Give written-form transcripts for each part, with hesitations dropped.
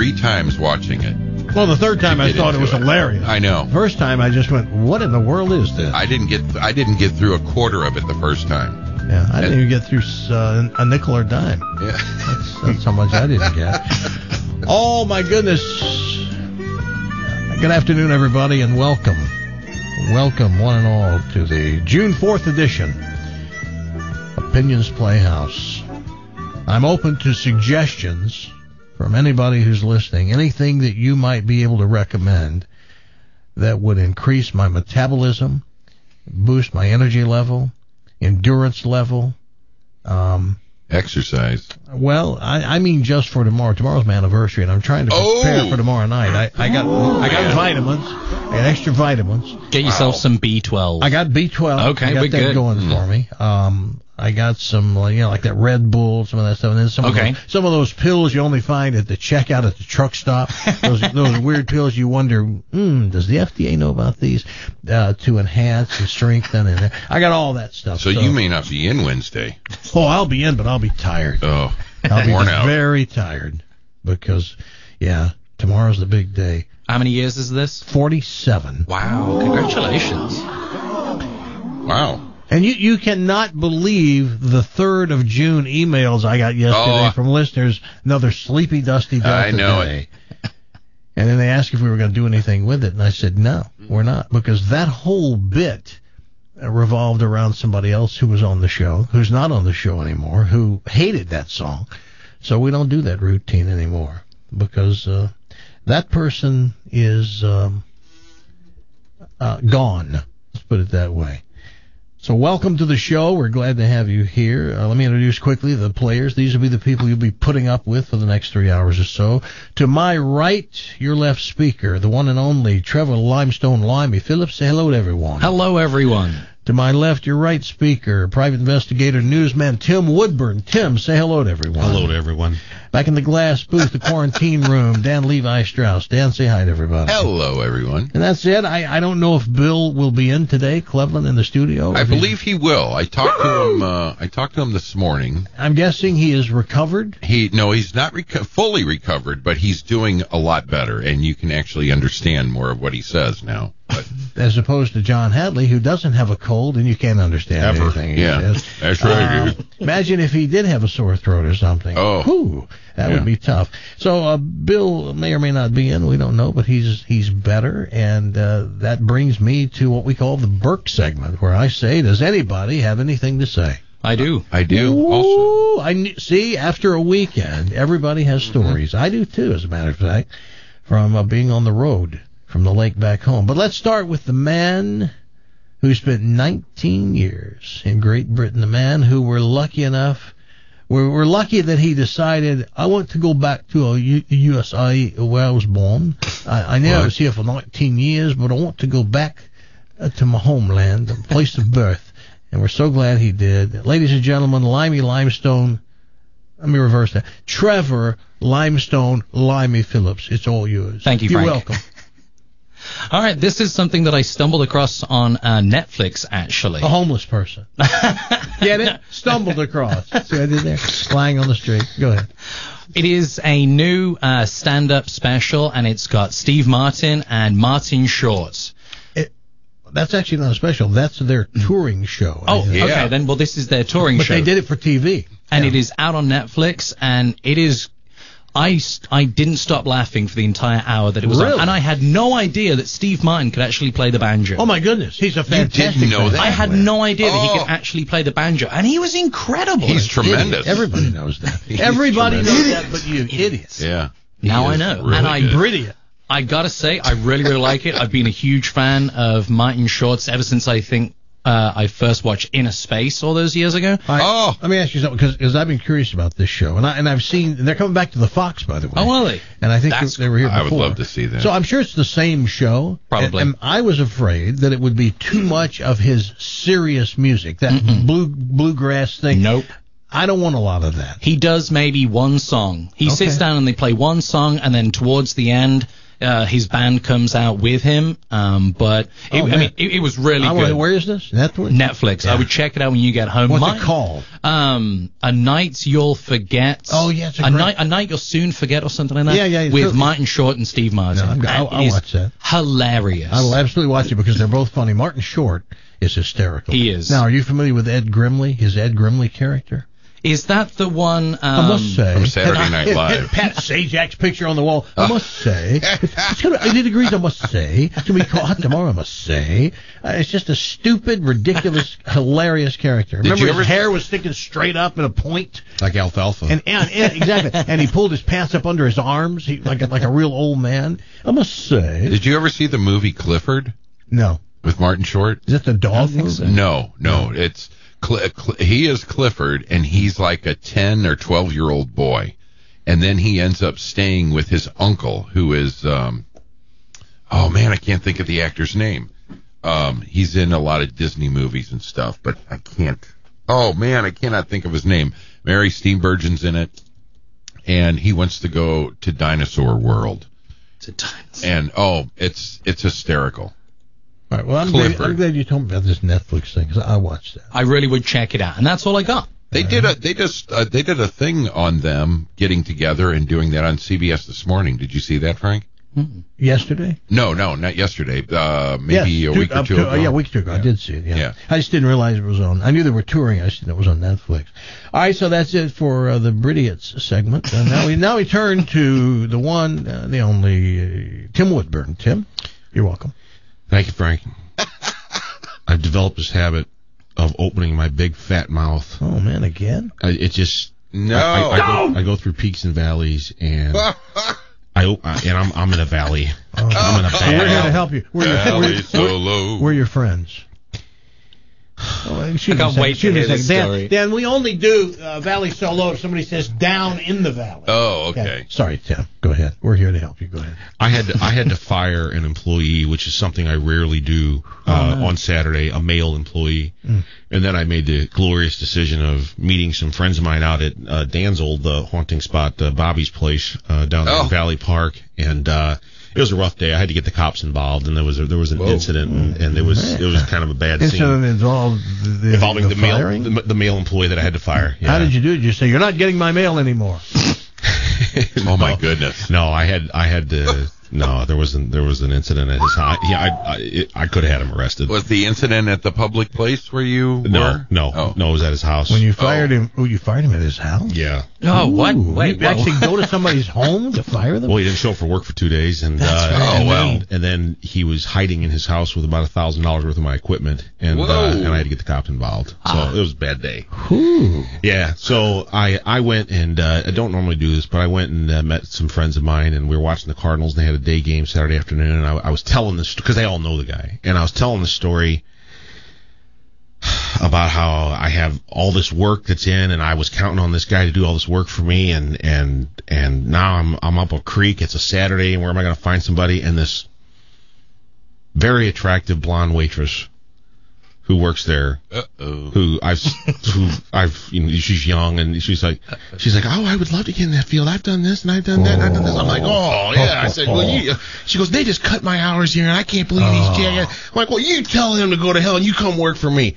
3 times watching it. Well, the third time I thought it was hilarious. I know. First time I just went, what in the world is this? I didn't get through a quarter of it the first time. Yeah, I didn't even get through a nickel or dime. Yeah. That's how much I didn't get. Oh, my goodness. Good afternoon, everybody, and welcome. Welcome, one and all, to the June 4th edition Opinions Playhouse. I'm open to suggestions from anybody who's listening, anything that you might be able to recommend that would increase my metabolism, boost my energy level, endurance level. Exercise. Well, I mean just for tomorrow. Tomorrow's my anniversary, and I'm trying to prepare for tomorrow night. I got vitamins. I got extra vitamins. Get yourself some B12. I got B12. Okay, I got that good. going for me. I got some, like that Red Bull, some of that stuff, and then some of those pills you only find at the checkout at the truck stop. those weird pills you wonder, does the FDA know about these to enhance and strengthen? And I got all that stuff. So you may not be in Wednesday. Oh, I'll be in, but I'll be tired. Oh, I'll be worn out. Very tired because, tomorrow's the big day. How many years is this? 47. Wow, congratulations. Wow. And you cannot believe the 3rd of June emails I got yesterday from listeners. Another sleepy, dusty day. I know it. And then they asked if we were going to do anything with it, and I said, no, we're not, because that whole bit revolved around somebody else who was on the show, who's not on the show anymore, who hated that song. So we don't do that routine anymore, because that person is gone. Let's put it that way. So welcome to the show. We're glad to have you here. Let me introduce quickly the players. These will be the people you'll be putting up with for the next 3 hours or so. To my right, your left speaker, the one and only Trevor Limestone Limey Phillips. Say hello to everyone. Hello, everyone. To my left, your right speaker, private investigator, newsman Tim Woodburn. Tim, say hello to everyone. Hello to everyone. Back in the glass booth, the quarantine room, Dan Levi Strauss. Dan, say hi to everybody. Hello, everyone. And that's it. I don't know if Bill will be in today, Cleveland, in the studio. I believe he will. I talked to him this morning. I'm guessing he is recovered? He's not fully recovered, but he's doing a lot better, and you can actually understand more of what he says now. But as opposed to John Hadley, who doesn't have a cold, and you can't understand anything. Yeah, that's right. Imagine if he did have a sore throat or something. Oh. Whew, that would be tough. So Bill may or may not be in. We don't know, but he's better, and that brings me to what we call the Burke segment, where I say, does anybody have anything to say? I do. Ooh, also. See, after a weekend, everybody has stories. I do, too, as a matter of fact, from being on the road from the lake back home. But let's start with the man who spent 19 years in Great Britain, the man who we're lucky that he decided, I want to go back to USA where I was born. I know I was here for 19 years, but I want to go back to my homeland, the place of birth. And we're so glad he did. Ladies and gentlemen, Limey Limestone, let me reverse that. Trevor Limestone Limey Phillips, it's all yours. Thank you, Frank. You're welcome. All right, this is something that I stumbled across on Netflix, actually. A homeless person. Get it? Stumbled across. See what I did there? Lying on the street. Go ahead. It is a new stand-up special, and it's got Steve Martin and Martin Short. That's actually not a special. That's their touring show. Oh, okay. Then, well, this is their touring show. But they did it for TV. And it is out on Netflix, and it is... I didn't stop laughing for the entire hour that it was on, and I had no idea that Steve Martin could actually play the banjo. Oh my goodness, he's a fantastic. You didn't know that? I had no idea that he could actually play the banjo, and he was incredible. He's tremendous. Everybody knows that. Everybody knows that, but you idiots. Yeah. Now I know, really and good. Brilliant. I gotta say, I really, really like it. I've been a huge fan of Martin Short's ever since I think I first watched Inner Space all those years ago. Let me ask you something, because I've been curious about this show, and I've seen they're coming back to the Fox, by the way. Oh, are they? And I think they were here before. I would love to see that. So I'm sure it's the same show. Probably. And I was afraid that it would be too much of his serious music, that bluegrass thing. Nope. I don't want a lot of that. He does maybe one song. He sits down and they play one song, and then towards the end, His band comes out with him, but it was really good. Where is this? Netflix. Yeah. I would check it out when you get home. What's it called? A Night You'll Forget. Oh yeah, it's a Night You'll Soon Forget or something like that. Yeah. With Martin Short and Steve Martin. No, I'll watch that. Hilarious. I will absolutely watch it because they're both funny. Martin Short is hysterical. He is. Now, are you familiar with Ed Grimley? His Ed Grimley character. Is that the one? I must say, from Saturday Night Live. Pat Sajak's picture on the wall. I must say, I degrees. I must say, it's gonna be hot tomorrow. I must say, it's just a stupid, ridiculous, hilarious character. Remember, his hair was sticking straight up in a point, like alfalfa. And exactly. And he pulled his pants up under his arms, like a real old man. I must say. Did you ever see the movie Clifford? No. With Martin Short? Is that the dog movie? So. No. It's. He is Clifford, and he's like a 10 or 12-year-old boy, and then he ends up staying with his uncle, who is, I can't think of the actor's name. He's in a lot of Disney movies and stuff, but I cannot think of his name. Mary Steenburgen's in it, and he wants to go to Dinosaur World. It's a dinosaur. And it's hysterical. All right, well, I'm glad you told me about this Netflix thing because I watched that. I really would check it out, and that's all I got. They did a thing on them getting together and doing that on CBS this morning. Did you see that, Frank? Mm-hmm. Yesterday? No, not yesterday. Maybe a week or two ago. Yeah, a week or two ago. Yeah. I did see it. Yeah. I just didn't realize it was on. I knew they were touring. I just didn't know it was on Netflix. All right, so that's it for the Bridiots segment. Now we turn to the one, the only Tim Woodburn. Tim, you're welcome. Thank you, Frank. I've developed this habit of opening my big fat mouth. Oh man, again? I go through peaks and valleys, and I'm in a valley. I'm in a valley. We're here to help you. We're your friends. I can't wait to hear this story. Dan, we only do Valley Solo if somebody says down in the valley. Oh, okay. Sorry, Tim. Go ahead. We're here to help you. Go ahead. I had to fire an employee, which is something I rarely do on Saturday, a male employee. And then I made the glorious decision of meeting some friends of mine out at Dan's old haunting spot, Bobby's place, down there in Valley Park. And it was a rough day. I had to get the cops involved, and there was an incident, and it was kind of a bad scene. Incident involving the male employee that I had to fire. Yeah. How did you do it? Did you say, you're not getting my mail anymore? Oh my goodness! No, I had to. No, there was an incident at his house. Yeah, I could have had him arrested. Was the incident at the public place where you were? No, it was at his house. When you fired him, you fired him at his house? Yeah. Oh, what? Wait, you actually go to somebody's home to fire them? Well, he didn't show up for work for 2 days, and then he was hiding in his house with about $1,000 worth of my equipment, and I had to get the cops involved. So it was a bad day. Ooh. Yeah. So I went and I don't normally do this, but I went and met some friends of mine, and we were watching the Cardinals. And they had a day game Saturday afternoon, and I was telling this because they all know the guy, and I was telling the story about how I have all this work that's in, and I was counting on this guy to do all this work for me, and now I'm up a creek. It's a Saturday, and where am I going to find somebody? And this very attractive blonde waitress who works there, who I've she's young, and she's like, oh, I would love to get in that field. I've done this and I've done that and I've done this. I'm like, oh yeah. I said, well, she goes, they just cut my hours here, and I can't believe these jackets. I'm like, well, you tell him to go to hell, and you come work for me.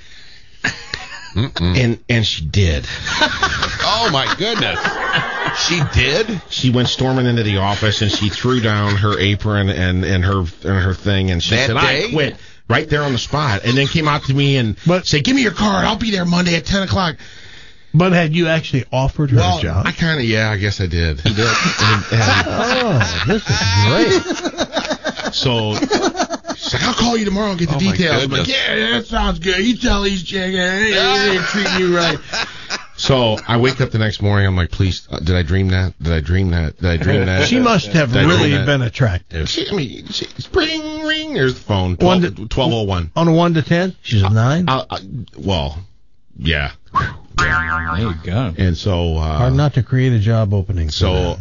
And she did. Oh my goodness. She did? She went storming into the office, and she threw down her apron and her thing, and she said, I quit. Right there on the spot, and then came out to me and said, give me your card, I'll be there Monday at 10 o'clock. But had you actually offered her a job? I guess I did. He did. Oh, this is great. So she's like, I'll call you tomorrow and get the details. I'm like, yeah, that sounds good. You tell these chicks, they treat you right. So I wake up the next morning. I'm like, please, did I dream that? She must have really been attractive. Ring, ring. There's the phone. 12:01. On a 1 to 10? She's a 9? Yeah. There you go. And so hard not to create a job opening. So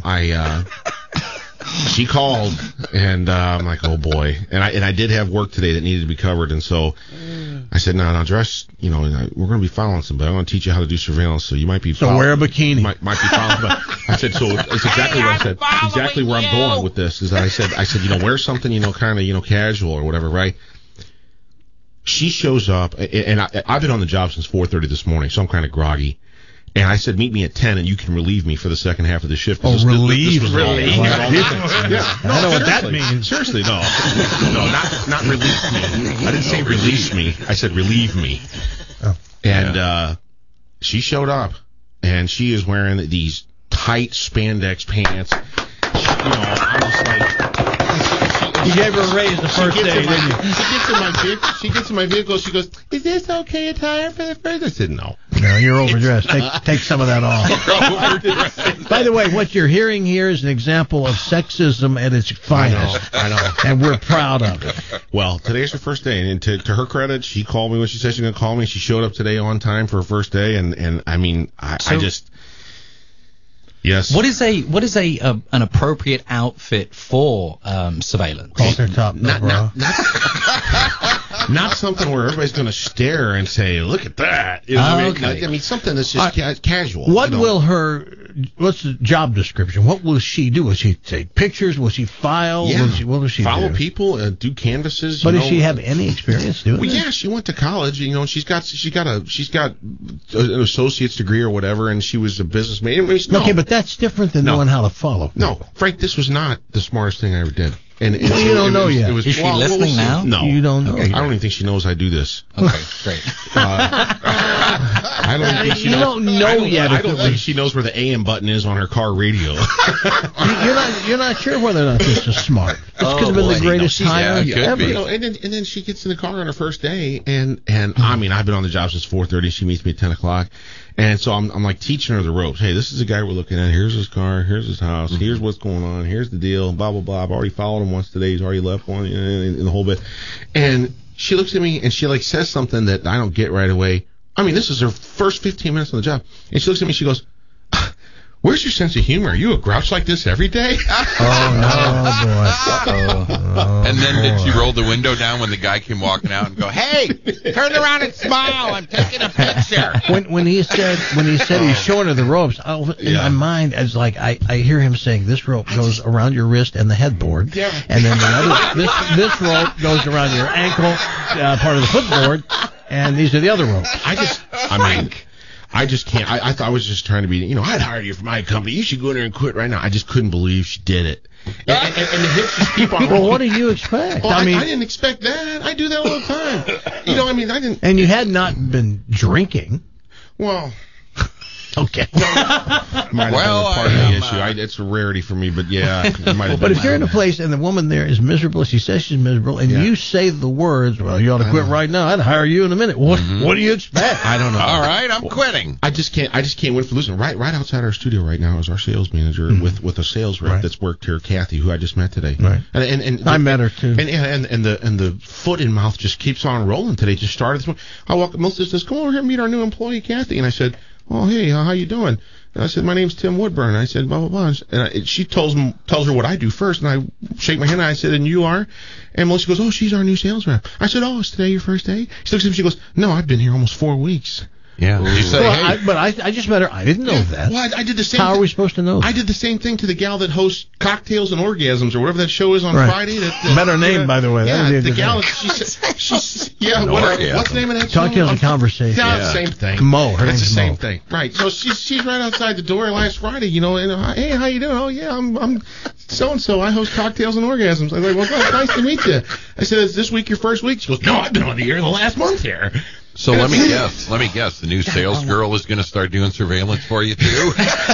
she called, and I'm like, oh boy. And I did have work today that needed to be covered, and so I said, no, dress, we're going to be following somebody. I'm going to teach you how to do surveillance, so you might be wear a bikini. Might be following somebody. I said, so it's exactly what I said. Exactly where I'm going with this is that I said, wear something, kind of, casual or whatever, right? She shows up, and I've been on the job since 4:30 this morning, so I'm kind of groggy. And I said, meet me at 10, and you can relieve me for the second half of the shift. Relieve? Relieve? Yeah. I know what that means. Seriously, no. No, not release me. I didn't say release me. I said relieve me. Oh. And she showed up, and she is wearing these tight spandex pants. I'm just like... You gave her a raise the first day, didn't you? She gets in my vehicle. She goes, "Is this okay attire for the first?" I said, "No." No, you're overdressed. Take some of that off. By the way, what you're hearing here is an example of sexism at its finest. I know. And we're proud of it. Well, today's her first day, and to her credit, she called me when she said she was going to call me. She showed up today on time for her first day, and I mean, I just... Yes. What is an appropriate outfit for surveillance? Halter top, no bra. Not something where everybody's going to stare and say, "Look at that." I mean, something that's just casual. What's the job description? What will she do? Will she take pictures? Will she file? Yeah. What will she follow do? people, do canvases? But does she have any experience doing that? Yeah, she went to college. She's got an associate's degree or whatever, and she was a businessman. Okay, but that's different than knowing how to follow people. No, Frank, this was not the smartest thing I ever did. You don't know yet. Is she listening now? No. You don't know. I don't even think she knows I do this. Okay, great. I don't think she You knows. don't know yet. I don't think she knows where the AM button is on her car radio. You're not sure whether or not this is smart. This could have been the greatest time ever. And then she gets in the car on her first day, and I mean, I've been on the job since 4:30. She meets me at 10 o'clock. And so I'm like teaching her the ropes. Hey, this is the guy we're looking at. Here's his car. Here's his house. Here's what's going on. Here's the deal. Blah, blah, blah. I've already followed him once today. He's already left one in the whole bit. And she looks at me and she says something that I don't get right away. I mean, this is her first 15 minutes on the job. And she looks at me. She goes, "Where's your sense of humor? Are you a grouch like this every day?" Oh, boy. And then did she roll the window down when the guy came walking out and go, "Hey, turn around and smile. I'm taking a picture." When he said he's showing her the ropes, in my mind, it's like I hear him saying, "This rope goes around your wrist and the headboard, and then this rope goes around your ankle, part of the footboard, and these are the other ropes." I just can't. I thought I was just trying to be, I'd hire you for my company. You should go in there and quit right now. I just couldn't believe she did it. And the hips just keep on. Well, what do you expect? Well, I didn't expect that. I do that all the time. I didn't. And you had not been drinking. Well. Okay. Might have been part of the issue. It's a rarity for me, but yeah. But if you're in a place and the woman there is miserable, she says she's miserable, and you say the words, "Well, you ought to quit right now. I'd hire you in a minute." What do you expect? I don't know. All right, I'm quitting. I just can't win for losing. Right outside our studio right now is our sales manager with a sales rep that's worked here, Kathy, who I just met today. Right. And I met her too. And the foot in mouth just keeps on rolling today. Just started this morning. I walk up, Melissa says, "Come over here and meet our new employee, Kathy." And I said, "Oh, hey, how you doing?" And I said, "My name's Tim Woodburn." I said, blah, blah, blah. And she tells her what I do first, and I shake my hand, and I said, "And you are?" And Melissa goes, "Oh, she's our new sales rep." I said, "Oh, is today your first day?" She looks at me, she goes, "No, I've been here almost 4 weeks." Yeah. You say, but I just met her. I didn't know that. Well, I did the same. How are we supposed to know that? I did the same thing to the gal that hosts Cocktails and Orgasms or whatever that show is on Friday. Better name, by the way. Yeah, the gal. She's what's the name of that show? Cocktails and Conversation. Yeah, same thing. Mo. Her name's the same Mo. thing. Right. So she's right outside the door last Friday. And hey, how you doing? "Oh yeah, I'm so and so. I host Cocktails and Orgasms." I was like, "Well, nice to meet you." I said, "Is this week your first week?" She goes, "No, I've been on the air the last month here." So let me guess. The new sales girl is going to start doing surveillance for you too.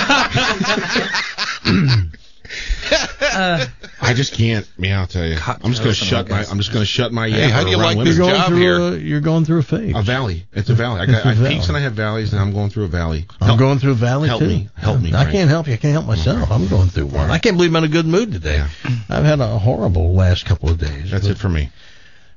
I just can't. I'll tell you. I'm just going to shut my. Hey, how do you like this job here? You're going through a phase. A valley. It's a valley. I have peaks and I have valleys, and I'm going through a valley. I'm going through a valley help too. Help me. I can't help you. I can't help myself. I'm going through one. I can't believe I'm in a good mood today. Yeah. I've had a horrible last couple of days. That's it for me.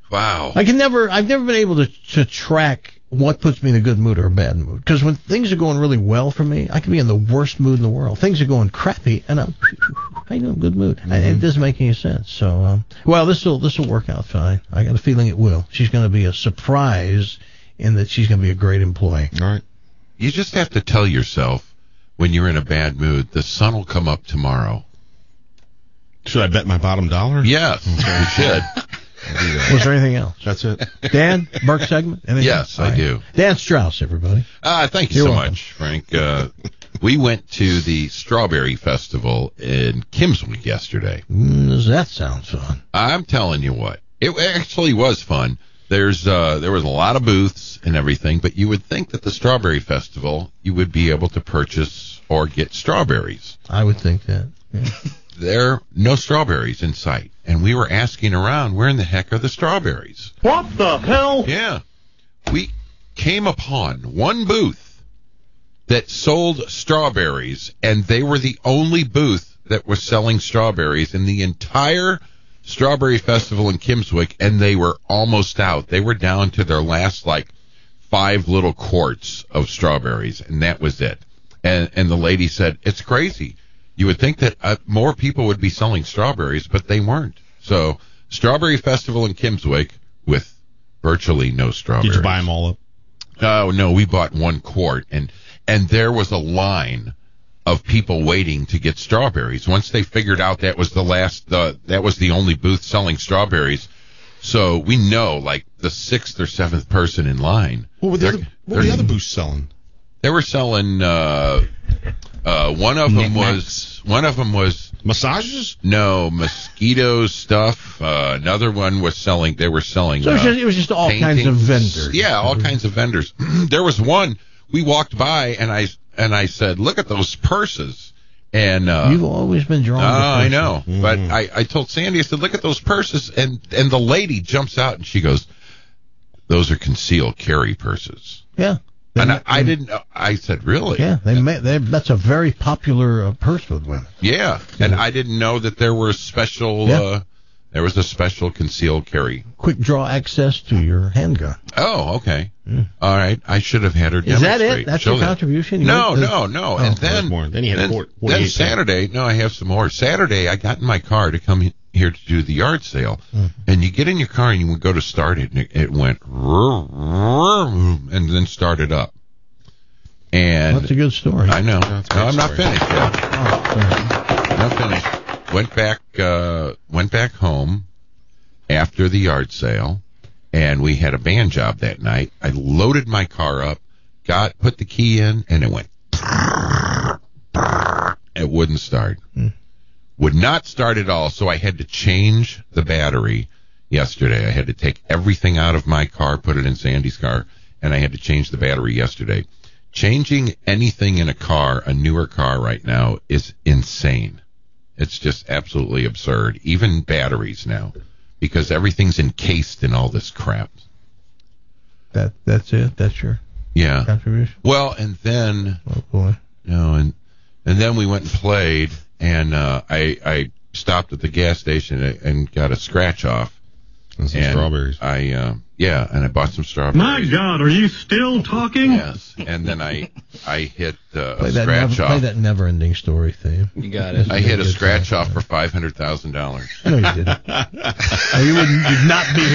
Wow. I've never been able to track what puts me in a good mood or a bad mood. Because when things are going really well for me, I can be in the worst mood in the world. Things are going crappy, and I'm in a good mood. It doesn't make any sense. So, this will work out fine. I got a feeling it will. She's going to be a surprise in that she's going to be a great employee. All right. You just have to tell yourself when you're in a bad mood, the sun will come up tomorrow. Should I bet my bottom dollar? Yes, you should. Was there anything else? That's it. Dan, Burke segment? Anything Yes, else? I do. Dan Strauss, everybody. Thank you You're so welcome. much, Frank. We went to the Strawberry Festival in Kimmswick yesterday. Does that sound fun? I'm telling you what, it actually was fun. There was a lot of booths and everything, but you would think that the Strawberry Festival, you would be able to purchase or get strawberries. I would think that. Yeah. There are no strawberries in sight. And we were asking around, where in the heck are the strawberries? What the hell? Yeah. We came upon one booth that sold strawberries, and they were the only booth that was selling strawberries in the entire Strawberry Festival in Kimmswick, and they were almost out. They were down to their last, 5 little quarts of strawberries, and that was it. And the lady said, it's crazy. You would think that more people would be selling strawberries, but they weren't. So, Strawberry Festival in Kimmswick with virtually no strawberries. Did you buy them all up? Oh, no, we bought 1 quart, and there was a line of people waiting to get strawberries. Once they figured out that was that was the only booth selling strawberries, so we know, the 6th or 7th person in line. What were the other booths selling? They were selling. One of them was massages. No, mosquito stuff. Another one was selling. They were selling. So it was just all paintings. kinds of vendors. Yeah, all kinds of vendors. There was one. We walked by and I said, "Look at those purses." And you've always been drawn. I know, but I told Sandy, I said, "Look at those purses," and the lady jumps out and she goes, "Those are concealed carry purses." Yeah. And I didn't know. I said, really? Yeah, that's a very popular purse with women. Yeah, and I didn't know that there were special. There was a special concealed carry. Quick draw access to your handgun. Oh, okay. All right. I should have had her Is demonstrate. that it? That's your contribution? No. Oh, And then you had then Saturday. No, I have some more. Saturday, I got in my car to come here to do the yard sale, and you get in your car and you would go to start it, and it went and then started up. And that's a good story. I know. No, I'm not finished yet. Oh, Not finished. Went back home after the yard sale, and we had a band job that night. I loaded my car up, put the key in, and it went. It wouldn't start. Would not start at all, so I had to change the battery yesterday. I had to take everything out of my car, put it in Sandy's car, and I had to change the battery yesterday. Changing anything in a car, a newer car right now, is insane. It's just absolutely absurd. Even batteries now, because everything's encased in all this crap. That's it? That's your contribution? Well, and then... Oh, boy. And then we went and played, and I stopped at the gas station and got a scratch off. And some strawberries. And I bought some strawberries. My God, are you still talking? Yes, and then I hit a Play scratch off. Play that never-ending story theme. You got it. I hit a scratch off for $500,000. No, you didn't. You'd not be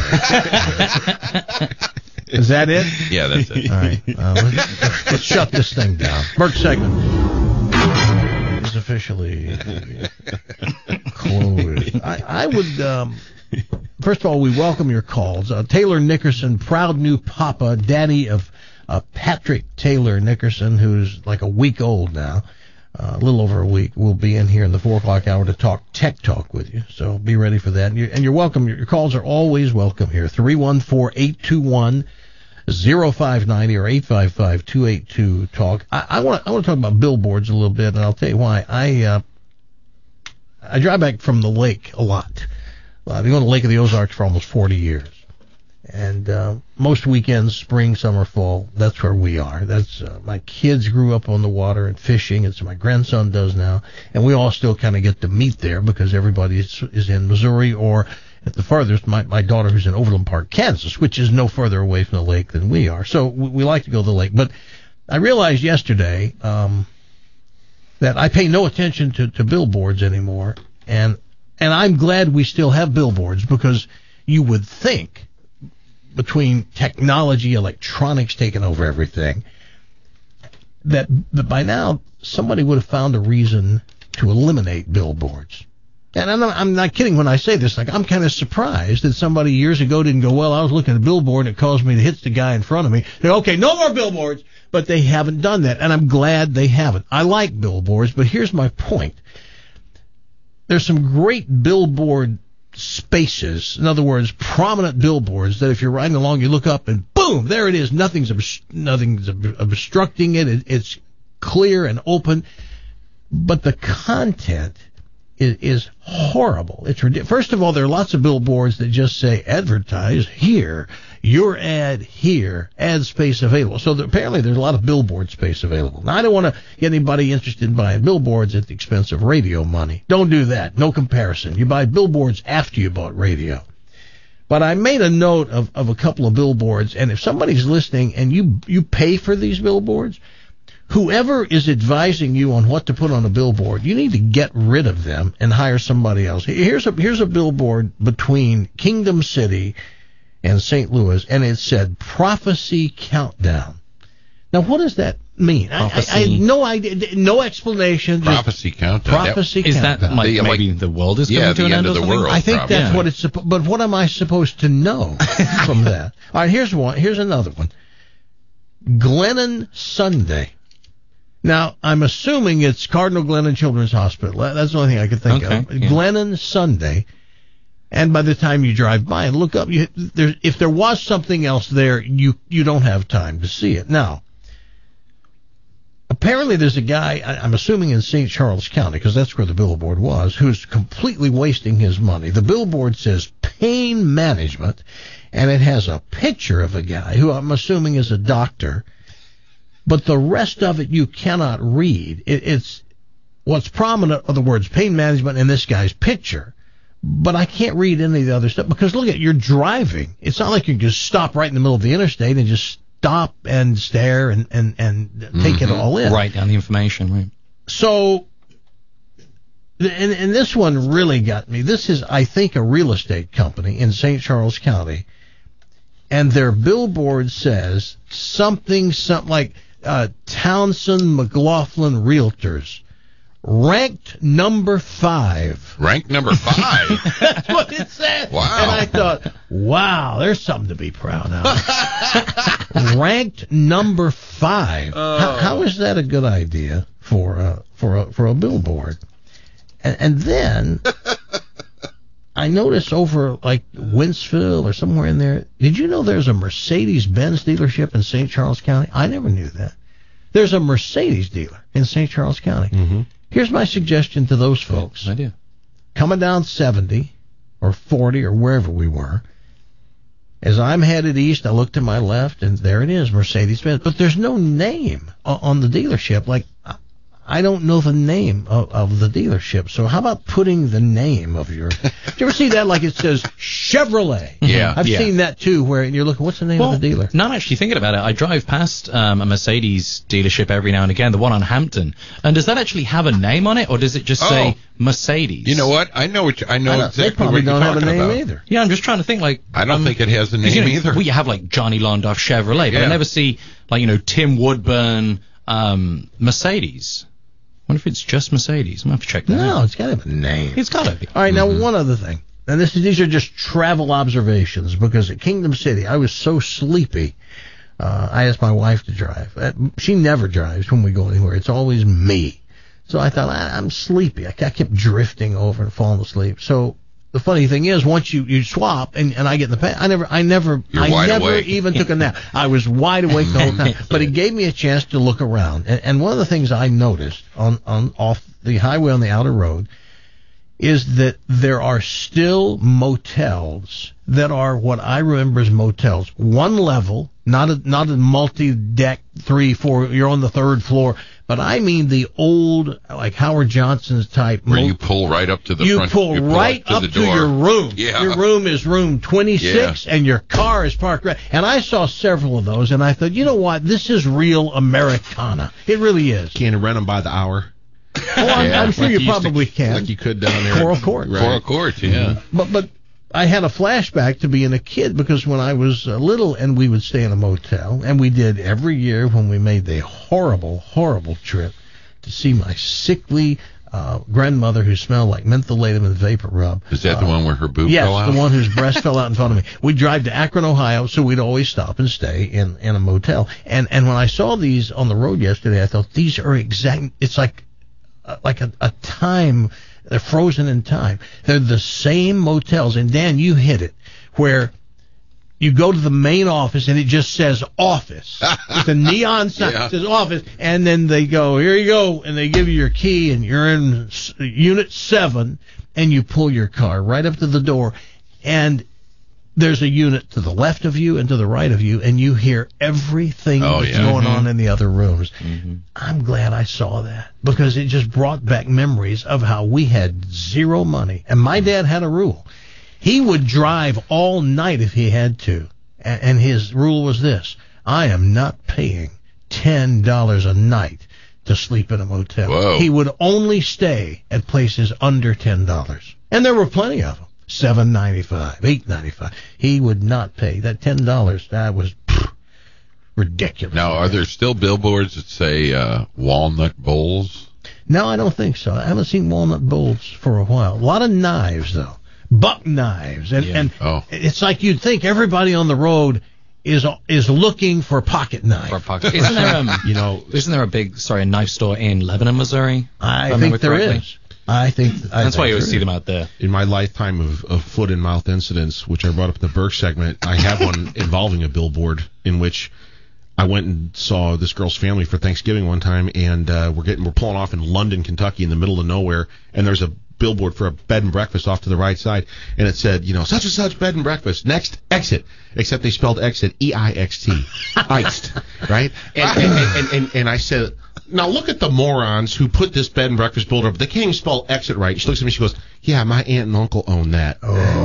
here today. Is that it? Yeah, that's it. All right. Let's shut this thing down. Burke segment is officially closed. I would... First of all, we welcome your calls. Taylor Nickerson, proud new papa, daddy of Patrick Taylor Nickerson, who's like a week old now, a little over a week, will be in here in the 4 o'clock hour to talk tech talk with you. So be ready for that. And you're welcome. Your calls are always welcome here. 314-821-0590 or 855-282-TALK. I want to talk about billboards a little bit, and I'll tell you why. I drive back from the lake a lot. I've been on the Lake of the Ozarks for almost 40 years. And most weekends, spring, summer, fall, that's where we are. That's my kids grew up on the water and fishing, and so my grandson does now. And we all still kind of get to meet there because everybody is in Missouri or at the farthest, my daughter who's in Overland Park, Kansas, which is no further away from the lake than we are. So we like to go to the lake. But I realized yesterday that I pay no attention to billboards anymore, and I'm glad we still have billboards, because you would think, between technology, electronics taking over everything, that by now somebody would have found a reason to eliminate billboards. And I'm not kidding when I say this. Like, I'm kind of surprised that somebody years ago didn't go, well, I was looking at a billboard and it caused me to hit the guy in front of me. They go, okay, no more billboards. But they haven't done that, and I'm glad they haven't. I like billboards, but here's my point. There's some great billboard spaces, in other words, prominent billboards, that if you're riding along, you look up and boom, there it is. Nothing's obstructing it. It's clear and open, but the content is horrible. It's ridiculous. First of all, there are lots of billboards that just say advertise here, your ad here, ad space available. So apparently there's a lot of billboard space available. Now, I don't want to get anybody interested in buying billboards at the expense of radio money. Don't do that. No comparison. You buy billboards after you bought radio. But I made a note of a couple of billboards, and if somebody's listening and you pay for these billboards, whoever is advising you on what to put on a billboard, you need to get rid of them and hire somebody else. Here's a billboard between Kingdom City and St. Louis, and it said Prophecy Countdown. Now, what does that mean? I had no idea, no explanation. Prophecy Countdown. Prophecy Is Countdown. that like maybe the world is coming to an end of or the something? world. I think probably. that's what it's but what am I supposed to know from that? All right, here's another one. Glennon Sunday. Now, I'm assuming it's Cardinal Glennon Children's Hospital. That's the only thing I could think of. Yeah. Glennon Sunday. And by the time you drive by and look up, if there was something else there, you don't have time to see it. Now, apparently there's a guy, I'm assuming in St. Charles County, because that's where the billboard was, who's completely wasting his money. The billboard says pain management, and it has a picture of a guy who I'm assuming is a doctor, but the rest of it you cannot read. It's what's prominent are the words pain management in this guy's picture, but I can't read any of the other stuff, because look, you're driving. It's not like you can just stop right in the middle of the interstate and just stop and stare and take it all in. Write down the information, right. So, and this one really got me. This is, I think, a real estate company in St. Charles County, and their billboard says something like Townsend McLaughlin Realtors, ranked number 5. Ranked number 5? That's what it said. Wow. And I thought, wow, there's something to be proud of. Ranked number 5. How is that a good idea for a billboard? And then I noticed over like Wentzville or somewhere in there, did you know there's a Mercedes-Benz dealership in St. Charles County? I never knew that. There's a Mercedes dealer in St. Charles County. Mm-hmm. Here's my suggestion to those folks. Idea. Coming down 70 or 40 or wherever we were, as I'm headed east, I look to my left, and there it is, Mercedes-Benz. But there's no name on the dealership. Like, I don't know the name of the dealership. So how about putting the name of your... Do you ever see that? Like it says Chevrolet. Yeah. I've seen that too, where you're looking, what's the name of the dealer? Now I'm actually thinking about it. I drive past a Mercedes dealership every now and again, the one on Hampton. And does that actually have a name on it, or does it just say Mercedes? You know what? I know exactly they probably what you're don't have a talking name about. either. Yeah, I'm just trying to think, like... I don't think it has a name either. Well, you have, like, Johnny Londoff Chevrolet, but Yeah. I never see, like, Tim Woodburn Mercedes. I wonder if it's just Mercedes. I'm going to have to check that out. No, it's got to have a name. It's got to be. All right, now one other thing. And these are just travel observations, because at Kingdom City, I was so sleepy. I asked my wife to drive. She never drives when we go anywhere. It's always me. So I thought, I'm sleepy. I kept drifting over and falling asleep. So the funny thing is, once you swap and I get in the past, I never even took a nap. I was wide awake the whole time. But it gave me a chance to look around. And one of the things I noticed on off the highway on the outer road is that there are still motels that are what I remember as motels. One level, not a multi-deck, 3, 4, you're on the third floor, but I mean the old, like Howard Johnson's type. Where you pull right up to the front. You pull right up to your room. Yeah. Your room is room 26, and your car is parked right. And I saw several of those, and I thought, you know what? This is real Americana. It really is. Can you rent them by the hour? Oh, I'm sure you probably can. Like you could down there. Coral Court. Right. Coral Court, yeah. But I had a flashback to being a kid, because when I was little and we would stay in a motel, and we did every year when we made the horrible, horrible trip to see my sickly grandmother who smelled like mentholatum and vapor rub. Is that the one where her boob fell out? Yes, the one whose breast fell out in front of me. We'd drive to Akron, Ohio, so we'd always stop and stay in a motel. And when I saw these on the road yesterday, I thought, these are exact, it's like a time, they're frozen in time. They're the same motels, and Dan, you hit it, where you go to the main office and it just says office. It's a neon sign that says office, and then they go, here you go, and they give you your key, and you're in unit 7, and you pull your car right up to the door, and there's a unit to the left of you and to the right of you, and you hear everything that's going on in the other rooms. Mm-hmm. I'm glad I saw that, because it just brought back memories of how we had zero money. And my dad had a rule. He would drive all night if he had to, and his rule was this: I am not paying $10 a night to sleep in a motel. Whoa. He would only stay at places under $10. And there were plenty of them. $7.95, $8.95. He would not pay that $10. That was ridiculous. Now, are there still billboards that say walnut bowls? No, I don't think so. I haven't seen walnut bowls for a while. A lot of knives, though. Buck knives. And it's like you'd think everybody on the road is looking for pocket knife. Isn't there isn't there a big knife store in Lebanon, Missouri? I think there is. I think that's why you always see them out there. In my lifetime of foot and mouth incidents, which I brought up in the Burke segment, I have one involving a billboard in which I went and saw this girl's family for Thanksgiving one time, and we're pulling off in London, Kentucky, in the middle of nowhere, and there's a billboard for a bed and breakfast off to the right side, and it said, such and such bed and breakfast, next exit, except they spelled exit E-I-X-T, iced, right? And I said, now look at the morons who put this bed and breakfast billboard up. They can't even spell exit right. She looks at me, she goes, yeah, my aunt and uncle own that.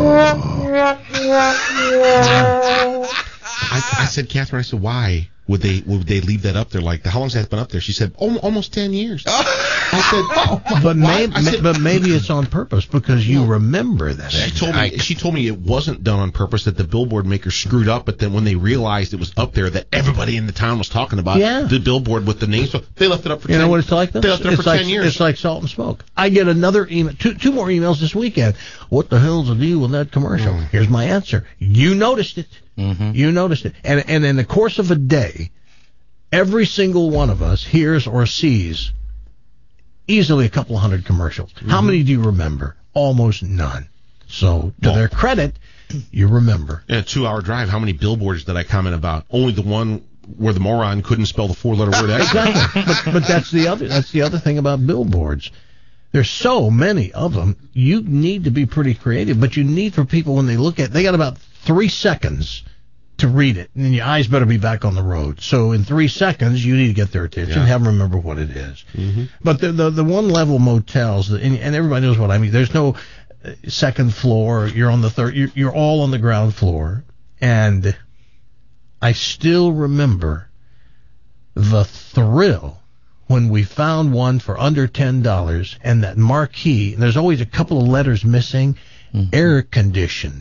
I said, Catherine, why would they leave that up there like that? How long has that been up there? She said, almost 10 years. I said, but maybe it's on purpose, because you remember that. She told me it wasn't done on purpose, that the billboard maker screwed up, but then when they realized it was up there, that everybody in the town was talking about the billboard with the name, so they left it up for 10 years. You know what it's like, though? They left it up for 10 years. It's like salt and smoke. I get another email, two more emails this weekend. What the hell's the deal with that commercial? Here's my answer. You noticed it. Mm-hmm. You noticed it. And in the course of a day, every single one of us hears or sees easily a couple hundred commercials. Mm-hmm. How many do you remember? Almost none. So, to their credit, you remember. In a 2-hour drive, how many billboards did I comment about? Only the one where the moron couldn't spell the 4-letter word exit. Exactly. But that's the other thing about billboards. There's so many of them. You need to be pretty creative, but you need for people, when they look at, they got about 3 seconds to read it, and your eyes better be back on the road. So in 3 seconds, you need to get their attention, have them remember what it is. Mm-hmm. But the one-level motels, and everybody knows what I mean, there's no second floor, you're on the third, you're all on the ground floor, and I still remember the thrill when we found one for under $10, and that marquee, and there's always a couple of letters missing, air-conditioned.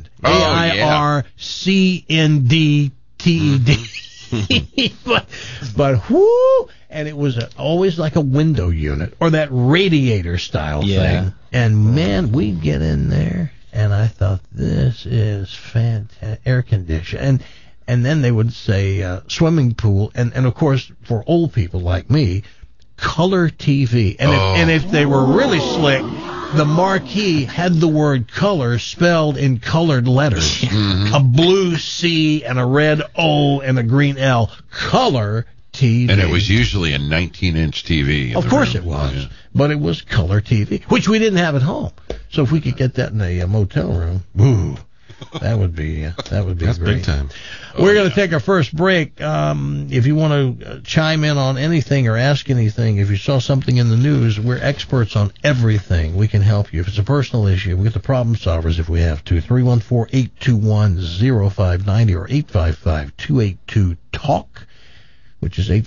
AIRCNDTED. but whoo! And it was always like a window unit, or that radiator style thing. And man, we'd get in there, and I thought, this is fantastic, air conditioned. And then they would say swimming pool, and of course, for old people like me, color TV. And if they were really slick, the marquee had the word color spelled in colored letters. Mm-hmm. A blue C and a red O and a green L. Color TV. And it was usually a 19-inch TV. Of course it was. Yeah. But it was color TV, which we didn't have at home. So if we could get that in a motel room, woo, that would be That's great. Big time. We're going to take our first break. If you want to chime in on anything or ask anything, if you saw something in the news, we're experts on everything. We can help you. If it's a personal issue, we get the problem solvers if we have to. 314-821-0590 or 855-282-TALK, which is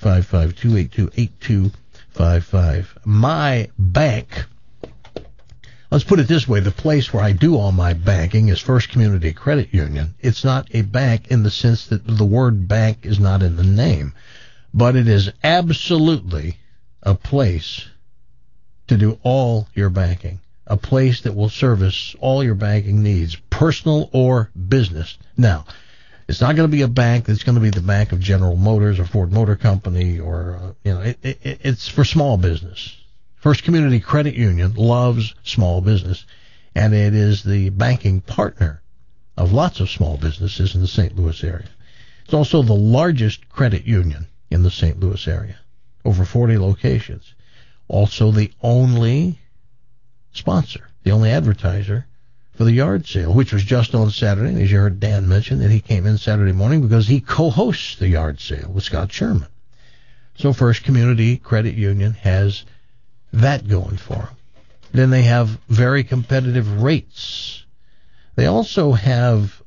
855-282-8255. My bank. Let's put it this way. The place where I do all my banking is First Community Credit Union. It's not a bank in the sense that the word bank is not in the name, but it is absolutely a place to do all your banking, a place that will service all your banking needs, personal or business. Now, it's not going to be a bank that's going to be the bank of General Motors or Ford Motor Company or, it's for small business. First Community Credit Union loves small business, and it is the banking partner of lots of small businesses in the St. Louis area. It's also the largest credit union in the St. Louis area, over 40 locations. Also the only sponsor, the only advertiser for the yard sale, which was just on Saturday. And as you heard Dan mention, that he came in Saturday morning because he co-hosts the yard sale with Scott Sherman. So First Community Credit Union has that going for them. Then they have very competitive rates. They also have,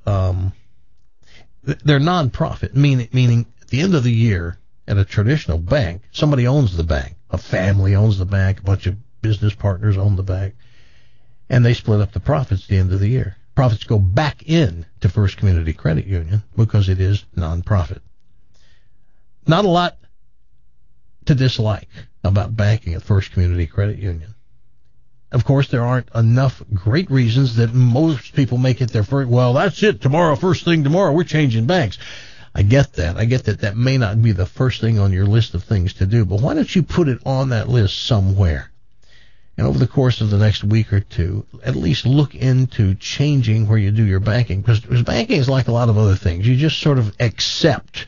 they're nonprofit, meaning at the end of the year at a traditional bank, somebody owns the bank. A family owns the bank, a bunch of business partners own the bank, and they split up the profits at the end of the year. Profits go back in to First Community Credit Union because it is nonprofit. Not a lot to dislike about banking at First Community Credit Union. Of course, there aren't enough great reasons that most people make it their first, well, that's it, tomorrow, first thing tomorrow, we're changing banks. I get that. That may not be the first thing on your list of things to do, but why don't you put it on that list somewhere? And over the course of the next week or two, at least look into changing where you do your banking, because banking is like a lot of other things. You just sort of accept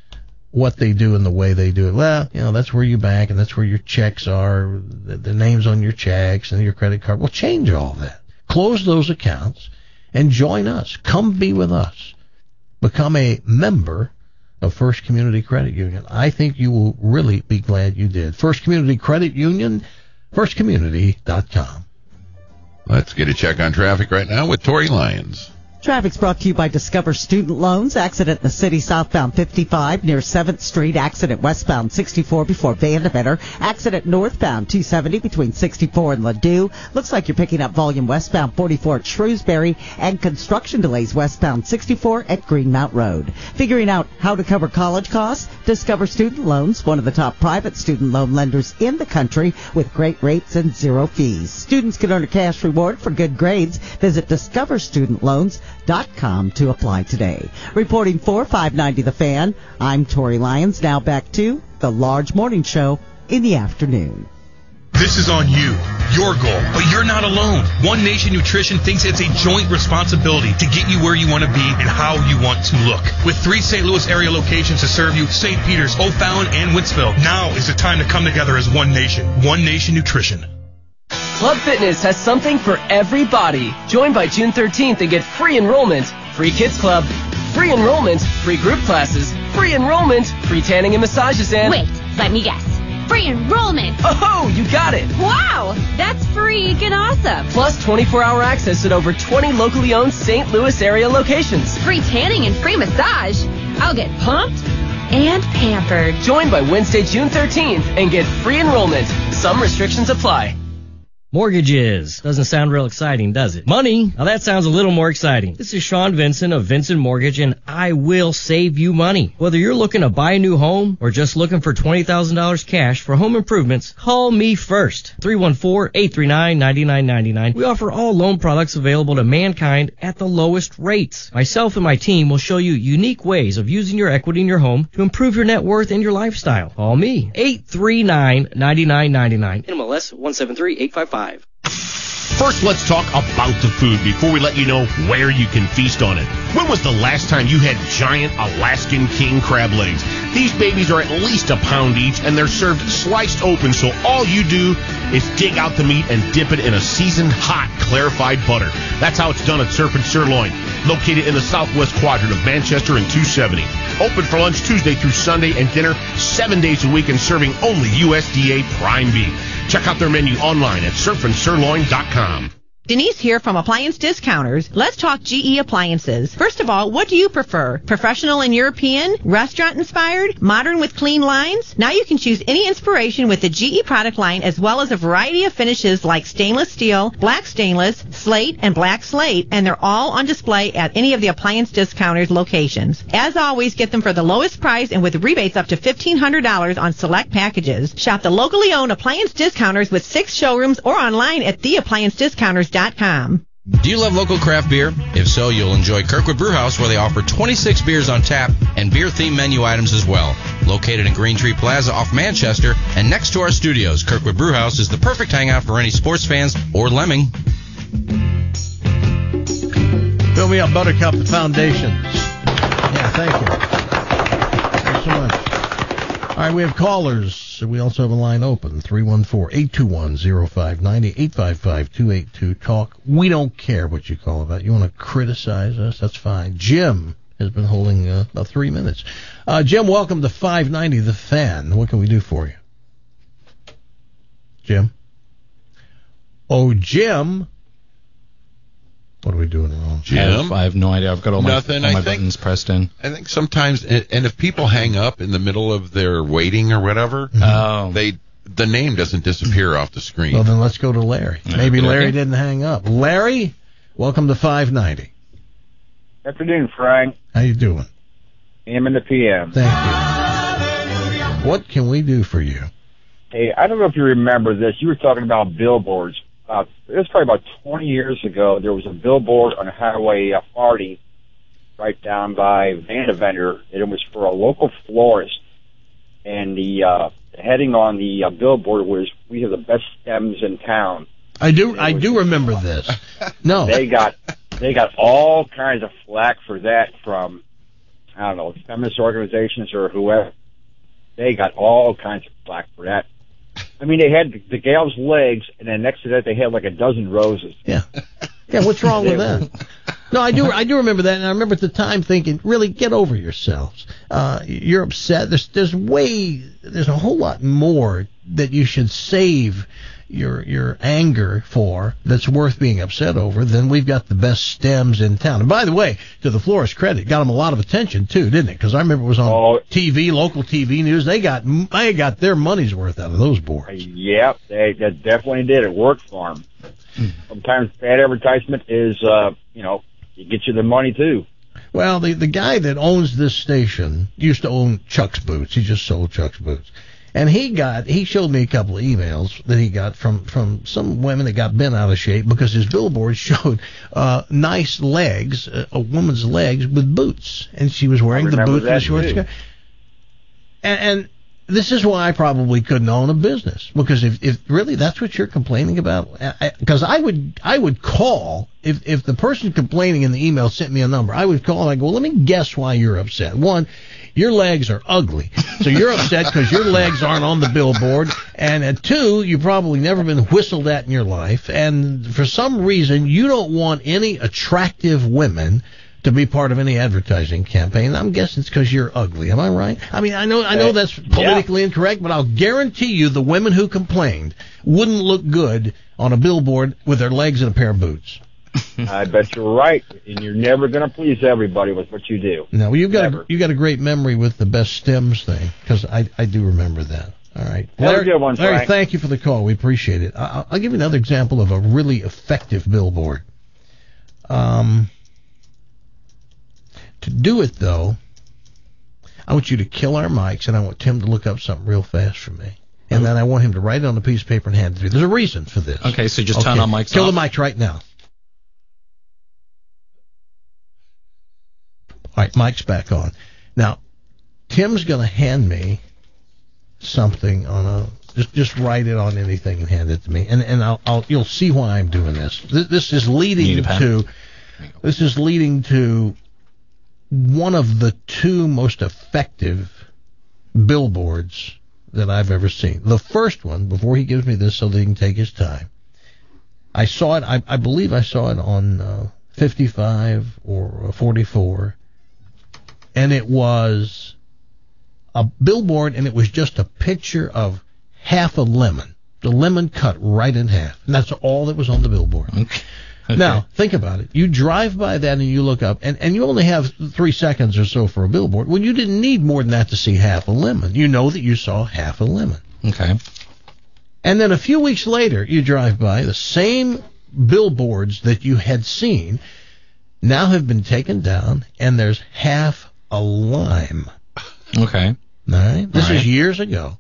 what they do and the way they do it. Well, that's where you bank, and that's where your checks are, the names on your checks and your credit card. Well, change all that. Close those accounts and join us. Come be with us. Become a member of First Community Credit Union. I think you will really be glad you did. First Community Credit Union, firstcommunity.com. Let's get a check on traffic right now with Tori Lyons. Traffic's brought to you by Discover Student Loans. Accident in the city southbound 55 near 7th Street. Accident westbound 64 before Vandevetter. Accident northbound 270 between 64 and Ladue. Looks like you're picking up volume westbound 44 at Shrewsbury. And construction delays westbound 64 at Greenmount Road. Figuring out how to cover college costs? Discover Student Loans, one of the top private student loan lenders in the country with great rates and zero fees. Students can earn a cash reward for good grades. Visit DiscoverStudentLoans.com to apply today. Reporting for 590 The Fan, I'm Tori Lyons. Now back to the Large Morning Show in the afternoon. This is on you, your goal, but you're not alone. One Nation Nutrition thinks it's a joint responsibility to get you where you want to be and how you want to look. With 3 St. Louis area locations to serve you, St. Peters, O'Fallon, and Wentzville, now is the time to come together as One Nation. One Nation Nutrition. Club Fitness has something for everybody. Join by June 13th and get free enrollment, free kids club, free enrollment, free group classes, free enrollment, free tanning and massages, and... Wait, let me guess. Free enrollment! Oh, you got it! Wow, that's freaking awesome! Plus 24-hour access at over 20 locally owned St. Louis area locations. Free tanning and free massage. I'll get pumped and pampered. Join by Wednesday, June 13th and get free enrollment. Some restrictions apply. Mortgages. Doesn't sound real exciting, does it? Money. Now that sounds a little more exciting. This is Sean Vincent of Vincent Mortgage, and I will save you money. Whether you're looking to buy a new home or just looking for $20,000 cash for home improvements, call me first. 314-839-9999. We offer all loan products available to mankind at the lowest rates. Myself and my team will show you unique ways of using your equity in your home to improve your net worth and your lifestyle. Call me. 839-9999. NMLS 173855. First, let's talk about the food before we let you know where you can feast on it. When was the last time you had giant Alaskan king crab legs? These babies are at least a pound each, and they're served sliced open, so all you do is dig out the meat and dip it in a seasoned, hot, clarified butter. That's how it's done at Surf and Sirloin, located in the southwest quadrant of Manchester and 270. Open for lunch Tuesday through Sunday and dinner 7 days a week and serving only USDA prime beef. Check out their menu online at surfandsirloin.com. Denise here from Appliance Discounters. Let's talk GE appliances. First of all, what do you prefer? Professional and European? Restaurant inspired? Modern with clean lines? Now you can choose any inspiration with the GE product line, as well as a variety of finishes like stainless steel, black stainless, slate, and black slate, and they're all on display at any of the Appliance Discounters locations. As always, get them for the lowest price and with rebates up to $1,500 on select packages. Shop the locally owned Appliance Discounters with 6 showrooms or online at theappliancediscounters.com. Do you love local craft beer? If so, you'll enjoy Kirkwood Brewhouse, where they offer 26 beers on tap and beer-themed menu items as well. Located in Green Tree Plaza off Manchester and next to our studios, Kirkwood Brewhouse is the perfect hangout for any sports fans or lemming. Fill me up, Buttercup Foundations. Yeah, thank you. Thanks so much. All right, we have callers. We also have a line open, 314-821-0590, 855-282-TALK. We don't care what you call about. You want to criticize us? That's fine. Jim has been holding about 3 minutes. Jim, welcome to 590 The Fan. What can we do for you? Jim? Oh, Jim. What are we doing wrong? Jim? I have no idea. I've got all my buttons pressed in. I think sometimes, and if people hang up in the middle of their waiting or whatever, the name doesn't disappear off the screen. Well, then let's go to Larry. Maybe Larry didn't hang up. Larry, welcome to 590. Afternoon, Frank. How you doing? AM and the PM. Thank you. What can we do for you? Hey, I don't know if you remember this. You were talking about billboards. It was probably about 20 years ago. There was a billboard on Highway 40 right down by Vandeventer, and it was for a local florist. And the heading on the billboard was, "We have the best stems in town." I do remember this. No, they got all kinds of flack for that from, I don't know, feminist organizations or whoever. They got all kinds of flack for that. I mean, they had the gal's legs, and then next to that, they had like a dozen roses. Yeah. Yeah, what's wrong with that? No, I do remember that, and I remember at the time thinking, really, get over yourselves. You're upset. There's a whole lot more that you should save your anger for that's worth being upset over than we've got the best stems in town. And by the way, to the florist credit, got them a lot of attention too, didn't it? Because I remember it was on TV, local TV news. They got their money's worth out of those boards. Yep, they definitely did. It worked for them. Sometimes bad advertisement is, it gets you the money too. Well, the guy that owns this station used to own Chuck's Boots. He just sold Chuck's Boots. And he showed me a couple of emails that he got from some women that got bent out of shape because his billboard showed nice legs, a woman's legs with boots, and she was wearing the boots with the short skirt. And this is why I probably couldn't own a business, because if really that's what you're complaining about, because I would call if the person complaining in the email sent me a number, I would call and I go, let me guess why you're upset. One, your legs are ugly, so you're upset because your legs aren't on the billboard. And two, you've probably never been whistled at in your life, and for some reason you don't want any attractive women to be part of any advertising campaign. I'm guessing it's because you're ugly. Am I right? I mean, I know that's politically incorrect, but I'll guarantee you the women who complained wouldn't look good on a billboard with their legs in a pair of boots. I bet you're right, and you're never going to please everybody with what you do. No, you've got a great memory with the best stems thing, because I do remember that. All right, Larry, good one, Larry, thank you for the call. We appreciate it. I'll give you another example of a really effective billboard. To do it, though, I want you to kill our mics, and I want Tim to look up something real fast for me. And then I want him to write it on a piece of paper and hand it to you. There's a reason for this. Okay, so just turn our mics Kill off. the mics right now. All right, mic's back on. Now, Tim's going to hand me something on a Just write it on anything and hand it to me, and you'll see why I'm doing this. This is leading to one of the two most effective billboards that I've ever seen. The first one, before he gives me this so that he can take his time, I saw it, I believe I saw it on 55 or 44, and it was a billboard, and it was just a picture of half a lemon. The lemon cut right in half. And that's all that was on the billboard. Okay. Now, think about it. You drive by that and you look up, and you only have 3 seconds or so for a billboard. Well, you didn't need more than that to see half a lemon. You know that you saw half a lemon. Okay. And then a few weeks later, you drive by, the same billboards that you had seen now have been taken down, and there's half a lime. Okay. All right? This is years ago.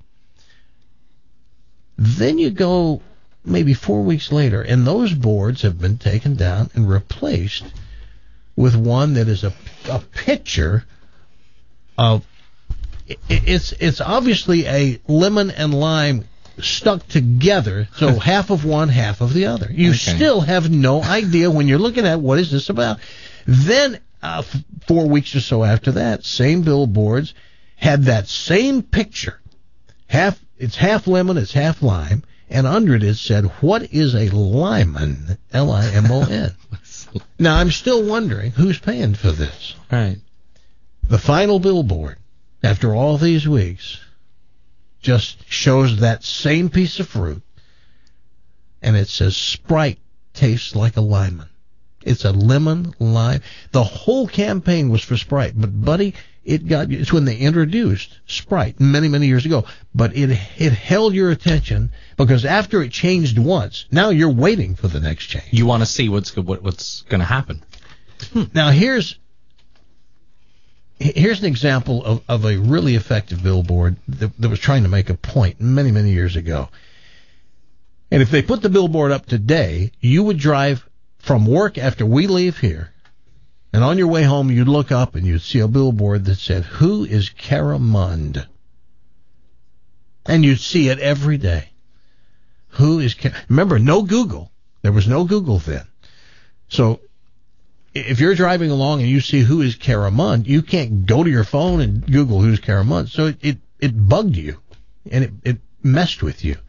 Then you go maybe 4 weeks later, and those boards have been taken down and replaced with one that is a picture of... It's obviously a lemon and lime stuck together, so half of one, half of the other. You still have no idea when you're looking at what is this about. Then 4 weeks or so after that, same billboards had that same picture. It's half lemon, it's half lime, and under it said, "What is a limon?" Limon. Now I'm still wondering who's paying for this. Right. The final billboard, after all these weeks, just shows that same piece of fruit, and it says Sprite tastes like a lemon. It's a lemon lime. The whole campaign was for Sprite, but buddy, it's when they introduced Sprite many, many years ago, but it held your attention because after it changed once, now you're waiting for the next change. You want to see what's going to happen. Now here's an example of a really effective billboard that was trying to make a point many, many years ago. And if they put the billboard up today, you would drive from work after we leave here, and on your way home, you'd look up and you'd see a billboard that said, "Who is Caramund?" And you'd see it every day. Who is Remember, no Google. There was no Google then. So if you're driving along and you see "Who is Caramund," you can't go to your phone and Google "Who's Caramund." So it bugged you, and it messed with you.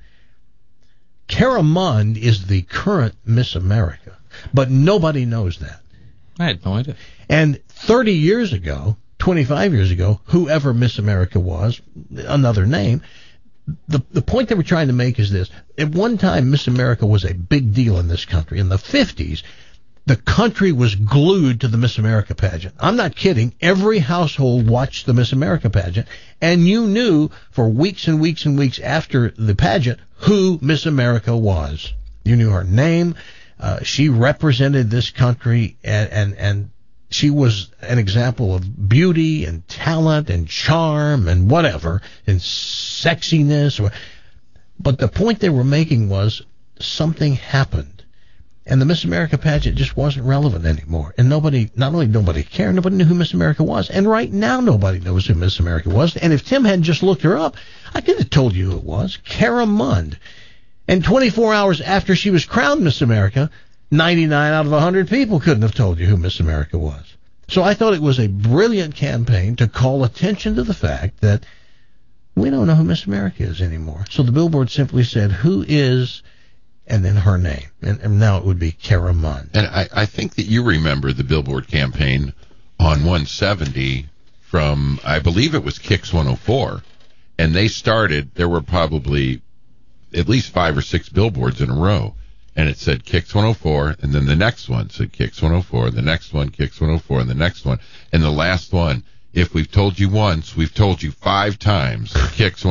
Caramund is the current Miss America, but nobody knows that. I had no idea. And 30 years ago, 25 years ago, whoever Miss America was, another name, the point they were trying to make is this. At one time, Miss America was a big deal in this country. In the 50s, the country was glued to the Miss America pageant. I'm not kidding. Every household watched the Miss America pageant, and you knew for weeks and weeks and weeks after the pageant who Miss America was. You knew her name. She represented this country, and she was an example of beauty and talent and charm and whatever, and sexiness. But the point they were making was something happened, and the Miss America pageant just wasn't relevant anymore. And not only nobody cared, nobody knew who Miss America was. And right now nobody knows who Miss America was. And if Tim had just looked her up, I could have told you who it was. Caramund. And 24 hours after she was crowned Miss America, 99 out of 100 people couldn't have told you who Miss America was. So I thought it was a brilliant campaign to call attention to the fact that we don't know who Miss America is anymore. So the billboard simply said, "Who is," and then her name. And now it would be Caramund. And I think that you remember the billboard campaign on 170 from, I believe it was Kicks 104. And they started, there were probably at least 5 or 6 billboards in a row, and it said Kicks 104, and then the next one said Kicks 104, the next one Kicks 104, and the next one, and the last one, "If we've told you once, we've told you 5 times, Kicks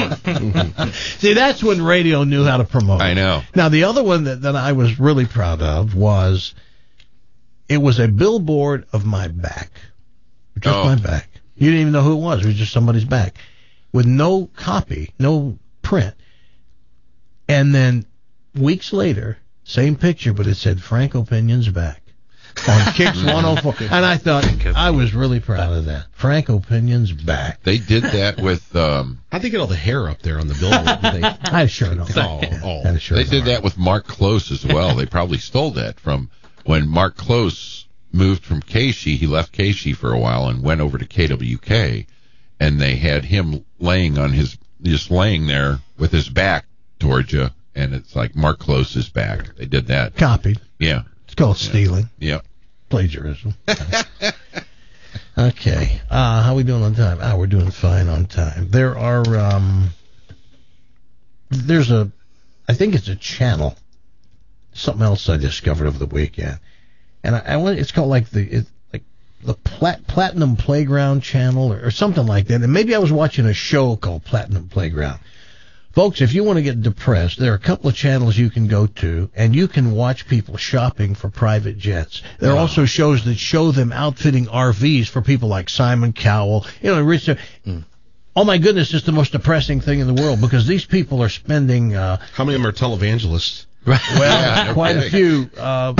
104. See, that's when radio knew how to promote. I know. Now, the other one that I was really proud of was, it was a billboard of my back. Just my back. You didn't even know who it was. It was just somebody's back. With no copy, no print. And then weeks later, same picture, but it said Frank Opinion's back. on Kicks 104. And I thought, I was really proud of that. Frank Opinion's back. They did that with... How'd they get all the hair up there on the billboard? I sure don't. They did that with Mark Close as well. They probably stole that from when Mark Close moved from KSHE. He left KSHE for a while and went over to KWK, and they had him just laying there with his back towards you, and it's like Mark Close is back. They did that. Copied. Yeah. It's called stealing. Yeah. Plagiarism. Okay. How are we doing on time? We're doing fine on time. There are, I think it's a channel. Something else I discovered over the weekend. And it's called like the Platinum Playground channel or something like that. And maybe I was watching a show called Platinum Playground. Folks, if you want to get depressed, there are a couple of channels you can go to, and you can watch people shopping for private jets. There are also shows that show them outfitting RVs for people like Simon Cowell, Rich. Oh my goodness, it's the most depressing thing in the world because these people are spending. How many of them are televangelists? Well, quite a few.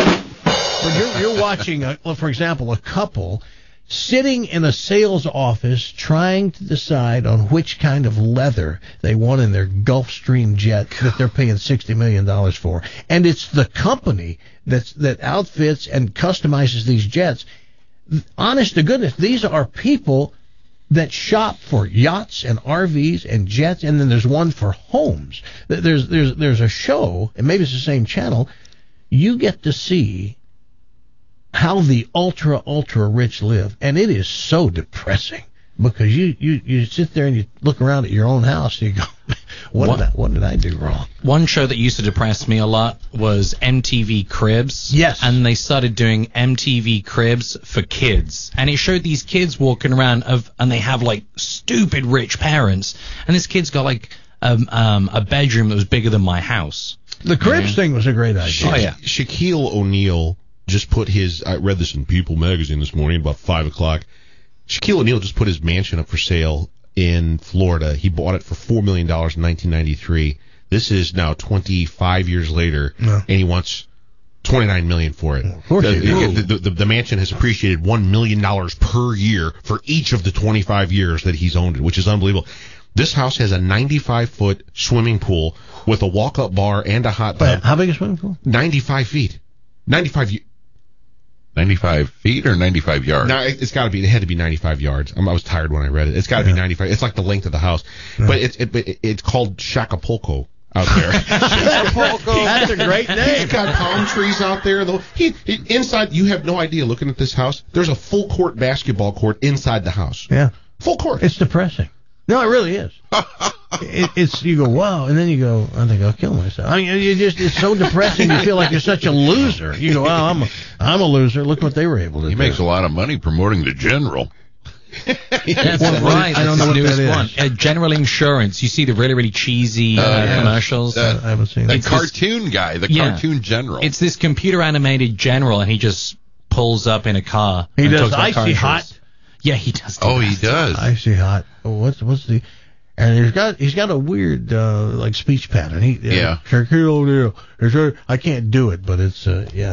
But you're watching, for example, a couple sitting in a sales office trying to decide on which kind of leather they want in their Gulfstream jet that they're paying $60 million for. And it's the company that outfits and customizes these jets. Honest to goodness, these are people that shop for yachts and RVs and jets, and then there's one for homes. There's a show, and maybe it's the same channel. You get to see how the ultra rich live, and it is so depressing because you sit there and you look around at your own house and you go, what did I do wrong? One show that used to depress me a lot was MTV Cribs. Yes. And they started doing MTV Cribs for kids, and it showed these kids walking around and they have like stupid rich parents, and this kid's got like a bedroom that was bigger than my house. The Cribs thing was a great idea. Shaquille O'Neal just put I read this in People magazine this morning about 5 o'clock. Shaquille O'Neal just put his mansion up for sale in Florida. He bought it for $4 million in 1993. This is now 25 years later, and he wants $29 million for it. Of course the mansion has appreciated $1 million per year for each of the 25 years that he's owned it, which is unbelievable. This house has a 95-foot swimming pool with a walk-up bar and a hot tub. How big is a swimming pool? 95 feet. 95 feet or 95 yards? No, it had to be 95 yards. I was tired when I read it. It's got to be 95. It's like the length of the house. Yeah. But it's called Shacapulco out there. Shacapulco. That's a great name. He's got palm trees out there. Though inside, you have no idea looking at this house. There's a full court basketball court inside the house. Yeah. Full court. It's depressing. No, it really is. It's you go, wow, and then you go, I think I'll kill myself. I mean, it's so depressing. You feel like you're such a loser. You go, wow, I'm a loser. Look what they were able to do. He makes a lot of money promoting the General. That's right. I don't know what that is. General Insurance. You see the really, really cheesy commercials. I haven't seen that. The cartoon guy, the cartoon general. It's this computer animated general, and he just pulls up in a car. He does Icy Hot. Yeah, he does. He does. Icy Hot. What's the? And he's got a weird like speech pattern. Shaquille O'Neal. I can't do it, but it's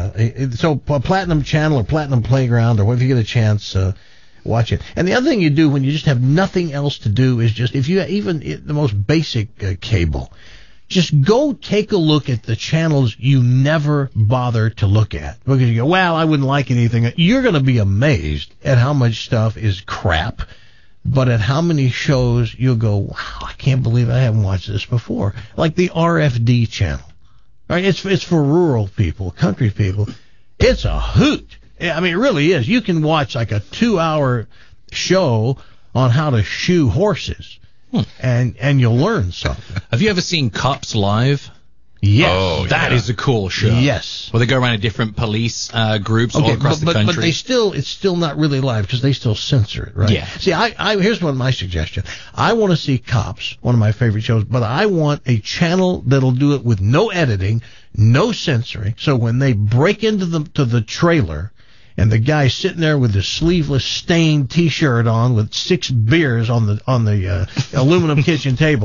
So Platinum Channel or Platinum Playground or whatever, you get a chance, watch it. And the other thing you do when you just have nothing else to do is just, if you even the most basic cable, just go take a look at the channels you never bother to look at. Because you go, well, I wouldn't like anything. You're going to be amazed at how much stuff is crap, but at how many shows you'll go, wow, I can't believe I haven't watched this before. Like the RFD channel. All right, it's for rural people, country people. It's a hoot. I mean, it really is. You can watch like a 2-hour show on how to shoe horses. And you'll learn something. Have you ever seen Cops Live? Yes. That is a cool show. Yes. Where they go around to different police groups all across the country. But it's still not really live because they still censor it, right? Yeah. See, here's one of my suggestions. I want to see Cops, one of my favorite shows, but I want a channel that'll do it with no editing, no censoring. So when they break into the trailer, and the guy sitting there with his sleeveless stained T-shirt on with 6 beers on the aluminum kitchen table,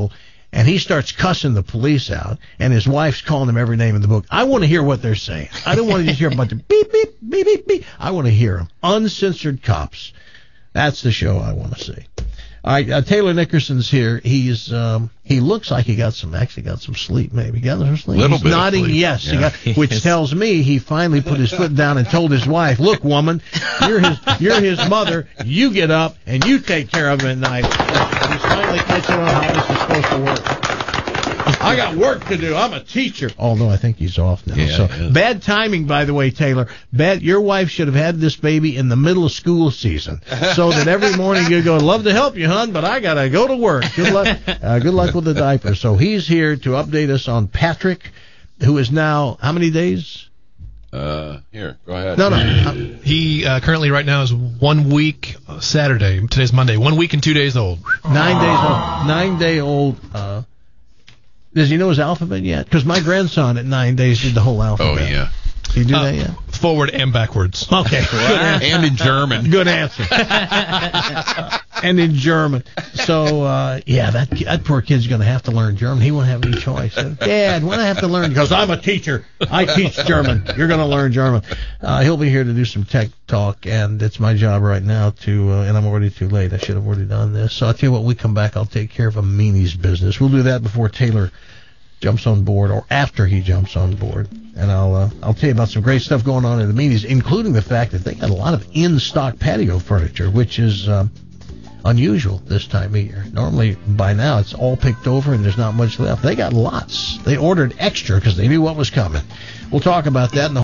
and he starts cussing the police out, and his wife's calling him every name in the book. I want to hear what they're saying. I don't want to just hear a bunch of beep, beep, beep, beep, beep. I want to hear them. Uncensored cops. That's the show I want to see. All right, Taylor Nickerson's here. He looks like he got some sleep, maybe. Got some sleep? Little He's bit of nodding sleep. yes, Yeah. which tells me he finally put his foot down and told his wife, "Look, woman, you're his mother. You get up and you take care of him at night." He's finally catching on how this is supposed to work. I got work to do. I'm a teacher. Although I think he's off now. Yeah, So he is. bad timing, by the way, Taylor. Your wife should have had this baby in the middle of school season, so that every morning you go, "Love to help you, hon, but I gotta go to work." Good luck. Good luck with the diaper. So he's here to update us on Patrick, who is now how many days? Here, go ahead. No. He currently right now is 1 week Saturday. Today's Monday. 1 week and 2 days old. 9 days old. 9-day old. Does he know his alphabet yet? Because my grandson at 9 days did the whole alphabet. Oh, yeah. Did you do that yet? Forward and backwards. Okay. And in German. Good answer. And in German. So, that poor kid's going to have to learn German. He won't have any choice. Dad, when I have to learn? Because I'm a teacher. I teach German. You're going to learn German. He'll be here to do some tech talk, and it's my job right now to, and I'm already too late. I should have already done this. So I'll tell you what, we come back, I'll take care of a meanies business. We'll do that before Taylor jumps on board, or after he jumps on board, and I'll tell you about some great stuff going on in the meanies, including the fact that they got a lot of in-stock patio furniture, which is unusual this time of year. Normally, by now, it's all picked over and there's not much left. They got lots. They ordered extra because they knew what was coming. We'll talk about that in the